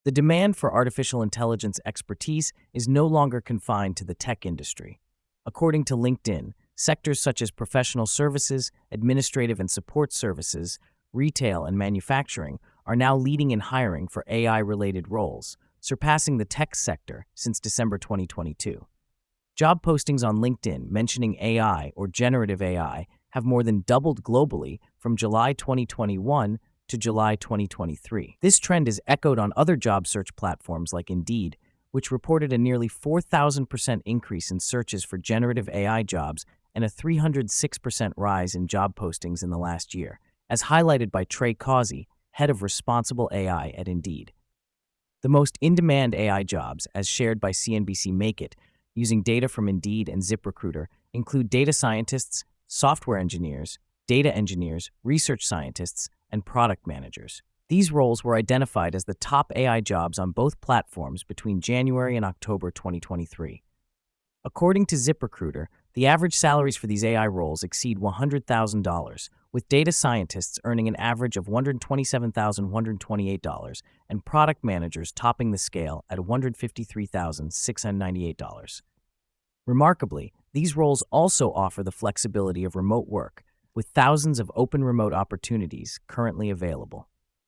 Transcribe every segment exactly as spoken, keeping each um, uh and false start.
The demand for artificial intelligence expertise is no longer confined to the tech industry. According to LinkedIn, sectors such as professional services, administrative and support services, retail, and manufacturing are now leading in hiring for A I-related roles, surpassing the tech sector since December twenty twenty-two. Job postings on LinkedIn mentioning A I or generative A I have more than doubled globally from July twenty twenty-one to July twenty twenty-three. This trend is echoed on other job search platforms like Indeed, which reported a nearly four thousand percent increase in searches for generative A I jobs and a three hundred six percent rise in job postings in the last year, as highlighted by Trey Causey, head of responsible A I at Indeed. The most in-demand A I jobs, as shared by C N B C Make It, using data from Indeed and ZipRecruiter, include data scientists, software engineers, data engineers, research scientists, and product managers. These roles were identified as the top A I jobs on both platforms between January and October twenty twenty-three. According to ZipRecruiter, the average salaries for these A I roles exceed one hundred thousand dollars, with data scientists earning an average of one hundred twenty-seven thousand one hundred twenty-eight dollars and product managers topping the scale at one hundred fifty-three thousand six hundred ninety-eight dollars. Remarkably, these roles also offer the flexibility of remote work, with thousands of open remote opportunities currently available.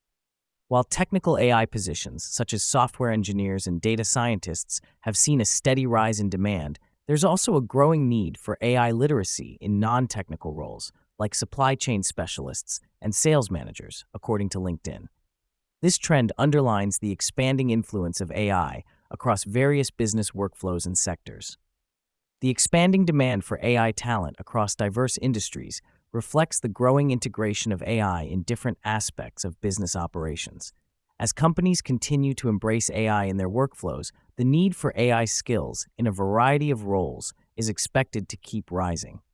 While technical A I positions, such as software engineers and data scientists, have seen a steady rise in demand, there's also a growing need for A I literacy in non-technical roles, like supply chain specialists and sales managers, according to LinkedIn. This trend underlines the expanding influence of A I across various business workflows and sectors. The expanding demand for A I talent across diverse industries reflects the growing integration of A I in different aspects of business operations. As companies continue to embrace A I in their workflows, the need for A I skills in a variety of roles is expected to keep rising.